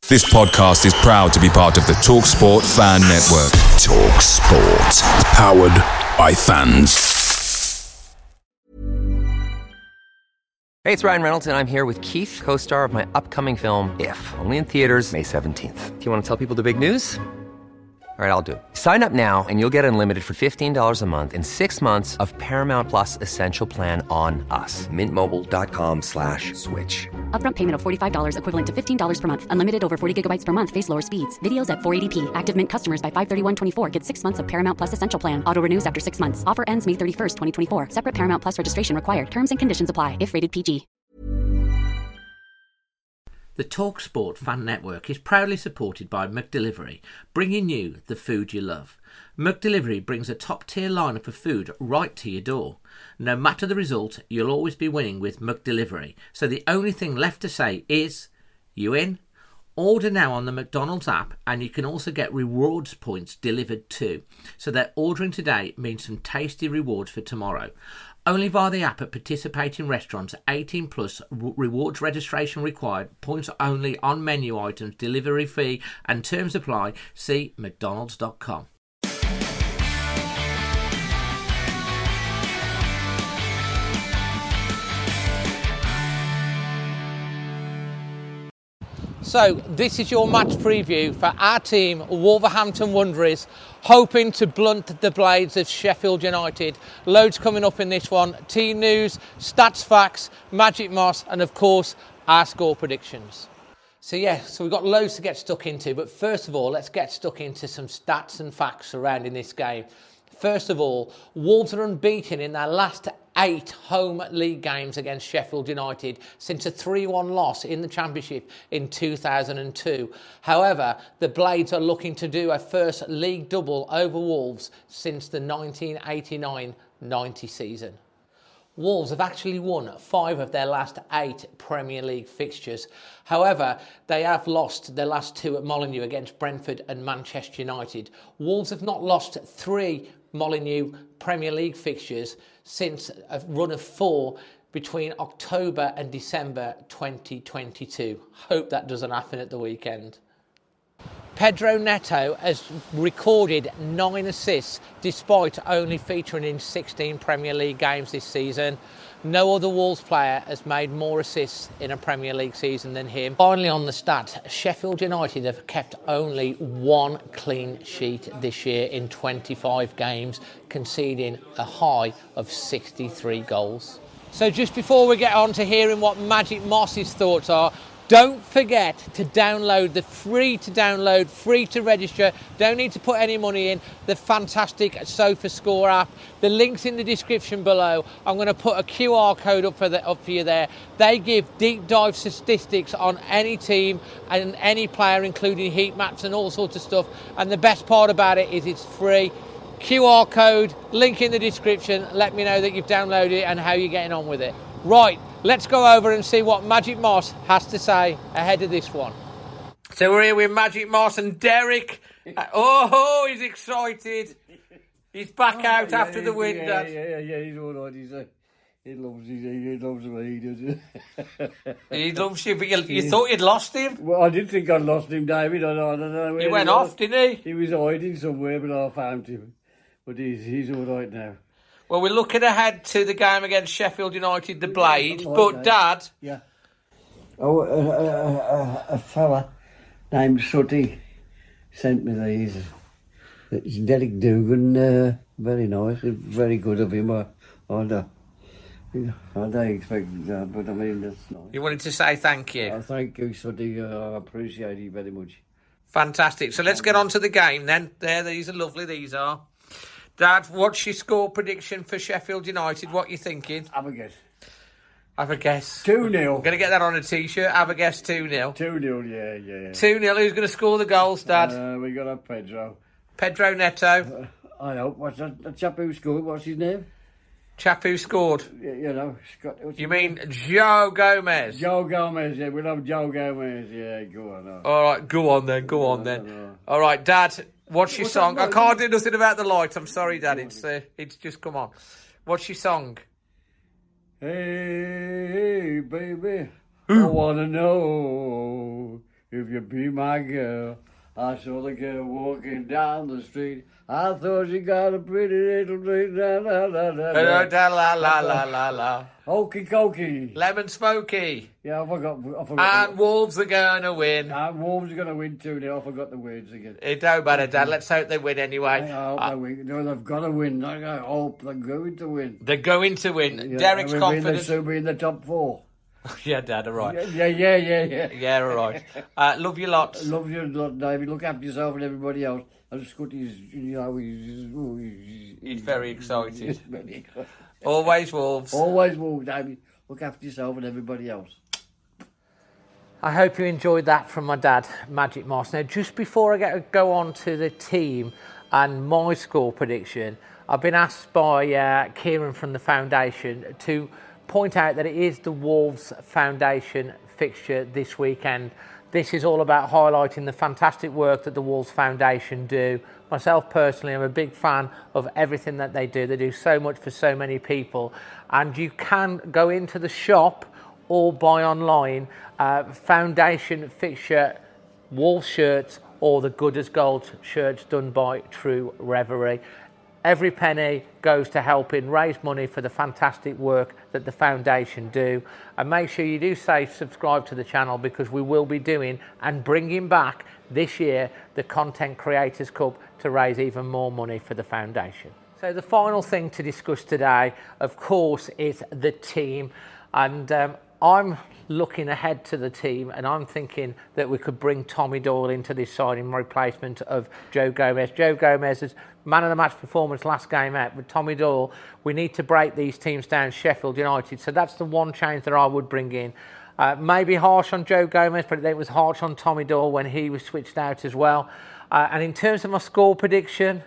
This podcast is proud to be part of the TalkSport Fan Network. TalkSport. Powered by fans. Hey, it's Ryan Reynolds, and I'm here with Keith, co-star of my upcoming film, If, only in theaters May 17th. Do you want to tell people the big news? All right, I'll do it. Sign up now and you'll get unlimited for $15 a month and 6 months of Paramount Plus Essential Plan on us. MintMobile.com/switch. Upfront payment of $45 equivalent to $15 per month. Unlimited over 40 gigabytes per month. Face lower speeds. Videos at 480p. Active Mint customers by 531.24 get 6 months of Paramount Plus Essential Plan. Auto renews after 6 months. Offer ends May 31st, 2024. Separate Paramount Plus registration required. Terms and conditions apply if rated PG. The TalkSport Fan Network is proudly supported by McDelivery, bringing you the food you love. McDelivery brings a top-tier lineup of food right to your door. No matter the result, you'll always be winning with McDelivery. So the only thing left to say is, you in? Order now on the McDonald's app, and you can also get rewards points delivered too. So that ordering today means some tasty rewards for tomorrow. Only via the app at participating restaurants. 18 plus, rewards registration required, points only on menu items, delivery fee and terms apply. See mcdonalds.com. So this is your match preview for our team, Wolverhampton Wanderers, hoping to blunt the blades of Sheffield United. Loads coming up in this one. Team news, stats, facts, Magic Moss, and of course, our score predictions. So we've got loads to get stuck into, but first of all, let's get stuck into some stats and facts surrounding this game. First of all, Wolves are unbeaten in their last 8 home league games against Sheffield United since a 3-1 loss in the Championship in 2002. However, the Blades are looking to do a first league double over Wolves since the 1989-90 season. Wolves have actually won 5 of their last 8 Premier League fixtures. However, they have lost their last 2 at Molineux against Brentford and Manchester United. Wolves have not lost 3 Molineux Premier League fixtures since a run of 4 between October and December 2022. Hope that doesn't happen at the weekend. Pedro Neto has recorded 9 assists despite only featuring in 16 Premier League games this season. No other Wolves player has made more assists in a Premier League season than him. Finally on the stats, Sheffield United have kept only 1 clean sheet this year in 25 games, conceding a high of 63 goals. So just before we get on to hearing what Magic Moss's thoughts are, don't forget to download the free to register, don't need to put any money in, the fantastic SofaScore app. The link's in the description below. I'm going to put a QR code up for you there. They give deep dive statistics on any team and any player, including heat maps and all sorts of stuff. And the best part about it is it's free. QR code, link in the description. Let me know that you've downloaded it and how you're getting on with it. Right, let's go over and see what Magic Moss has to say ahead of this one. So we're here with Magic Moss and Derek. Oh, he's excited. He's back out after the win, Dad. Yeah, he's all right. He loves me, does he? He loves you, but you thought you'd lost him? Well, I did think I'd lost him, David. I don't know where he went off, didn't he? He was hiding somewhere, but I found him. But he's all right now. Well, we're looking ahead to the game against Sheffield United, the Blades. But, Dad... Yeah. Oh, a fella named Sutty sent me these. It's Derek Dugan. Very nice. Very good of him. I don't expect that, but I mean, that's nice. You wanted to say thank you? Thank you, Sutty. I appreciate it very much. Fantastic. So let's get on to the game then. These are lovely, these are. Dad, what's your score prediction for Sheffield United? What are you thinking? Have a guess. Have a guess. 2-0. I'm going to get that on a T-shirt. Have a guess, 2-0. 2-0, yeah. 2-0. Who's going to score the goals, Dad? We got a Pedro. Pedro Neto. I hope. What's that? The chap who scored, what's his name? Chap who scored? You know, Scott. You mean Joe Gomez? Joe Gomez, yeah. We'll have Joe Gomez. Yeah, go on. All right, go on then. All right, Dad, what's your song? I can't do nothing about the light. I'm sorry, Dad. It's just come on. What's your song? Hey, baby, I want to know if you be my girl. I saw the girl walking down the street. I thought she got a pretty little drink. La la la la La la la la la. Okie dokie. Lemon smoky. Yeah, I forgot. And Wolves are going to win. And Wolves are going to win 2-0. I forgot the words again. It don't matter, Dad. Let's hope they win anyway. I hope they win. No, they've got to win. I hope they're going to win. They're going to win. Yeah, Derek's confident. They'll soon be in the top 4. Yeah, Dad, all right. Yeah. Yeah, all right. Love you lots. Love you lot, David. Look after yourself and everybody else. And Scotty's, He's very excited. He's very excited. Always Wolves. Always Wolves, David. Look after yourself and everybody else. I hope you enjoyed that from my dad, Magic Moss. Now, just before I go on to the team and my score prediction, I've been asked by Kieran from the Foundation to point out that it is the Wolves Foundation fixture this weekend. This is all about highlighting the fantastic work that the Wolves Foundation do. Myself personally, I'm a big fan of everything that they do. They do so much for so many people. And you can go into the shop or buy online Foundation fixture Wolves shirts or the Good as Gold shirts done by True Reverie. Every penny goes to helping raise money for the fantastic work that the Foundation do. And make sure you do subscribe to the channel, because we will be doing and bringing back this year the Content Creators Cup to raise even more money for the Foundation. So the final thing to discuss today, of course, is the team. And I'm looking ahead to the team, and I'm thinking that we could bring Tommy Doyle into this side in replacement of Joe Gomez. Joe Gomez's man of the match performance last game out, but Tommy Doyle, we need to break these teams down, Sheffield United. So that's the one change that I would bring in. Maybe harsh on Joe Gomez, but it was harsh on Tommy Doyle when he was switched out as well. And in terms of my score prediction,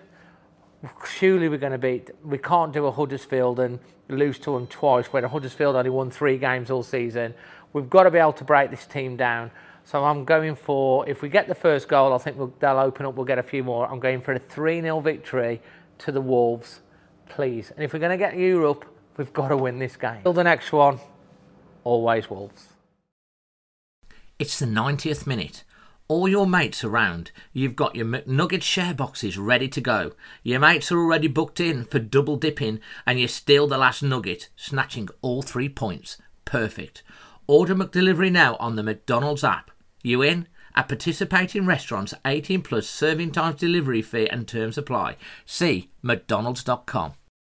surely we can't do a Huddersfield and lose to them twice, when Huddersfield only won 3 games all season. We've got to be able to break this team down. So I'm going for, if we get the first goal, I think they'll open up, we'll get a few more. I'm going for a 3-0 victory to the Wolves, please. And if we're going to get Europe, we've got to win this game. Till the next one, always Wolves. It's the 90th minute. All your mates around. You've got your McNugget share boxes ready to go. Your mates are already booked in for double dipping, and you steal the last nugget, snatching all 3 points. Perfect. Order McDelivery now on the McDonald's app. You in? At participating restaurants, 18 plus, serving times, delivery fee and terms apply. See mcdonalds.com.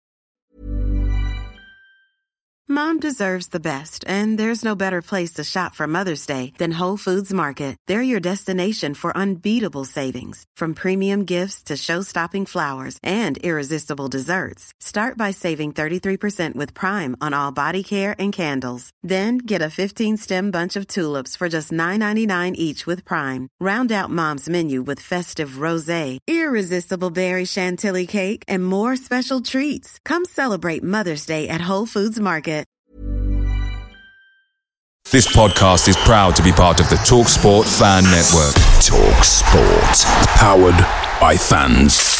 Mom deserves the best, and there's no better place to shop for Mother's Day than Whole Foods Market. They're your destination for unbeatable savings, from premium gifts to show-stopping flowers and irresistible desserts. Start by saving 33% with Prime on all body care and candles. Then get a 15-stem bunch of tulips for just $9.99 each with Prime. Round out Mom's menu with festive rosé, irresistible berry chantilly cake, and more special treats. Come celebrate Mother's Day at Whole Foods Market. This podcast is proud to be part of the TalkSport Fan Network. TalkSport. Powered by fans.